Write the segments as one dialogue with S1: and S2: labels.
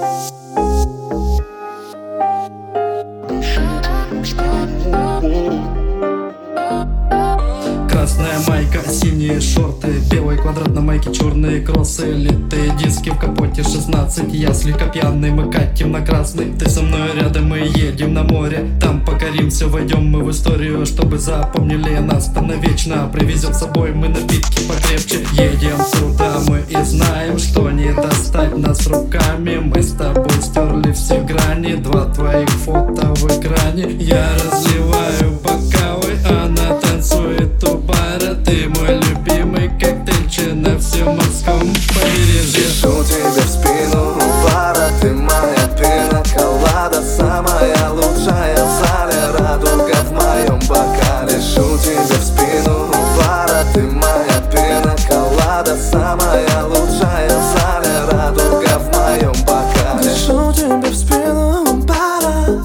S1: Красная майка, синие шорты, белый квадрат на майке, черные кроссы, литые диски в капоте 16. Я слегка пьяный, мы катим на красный. Ты со мной рядом, мы едем на море. Там покоримся, войдем мы в историю, чтобы запомнили нас там навечно. Привезем с собой мы напитки покрепче. Едем туда, мы и знаем, что не достать нас руками. Мы с тобой стерли все грани, два твоих фото в экране. Я разливаю бокалы, она танцует у бара. Ты мой любимый коктейльчик на всем морском побережье.
S2: Пишу тебе в спину у бара, ты моя пина колада, самая лучшая в зале, радуга в моем бокале. Пишу тебе в спину у бара, ты моя пина колада, самая лучшая в зале, радуга в моем бокале. Дышу тебе в спину у бара,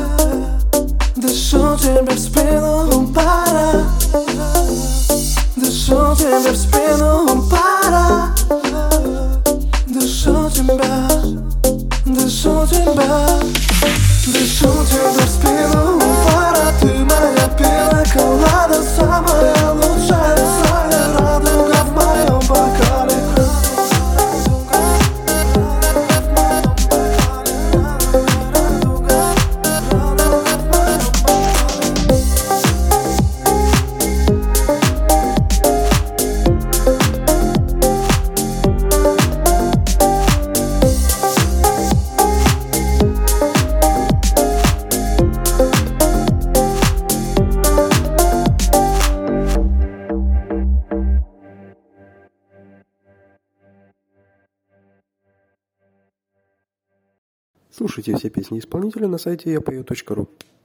S2: дышу тебе в спину у бара, дышу тебе в спину у бара, дышу тебя, дышу тебя, дышу тебе в спину у бара. Ты моя пина колада, самая лучшая в зале, радуга в моем бокале.
S3: Слушайте все песни исполнителя на сайте yapою.ru.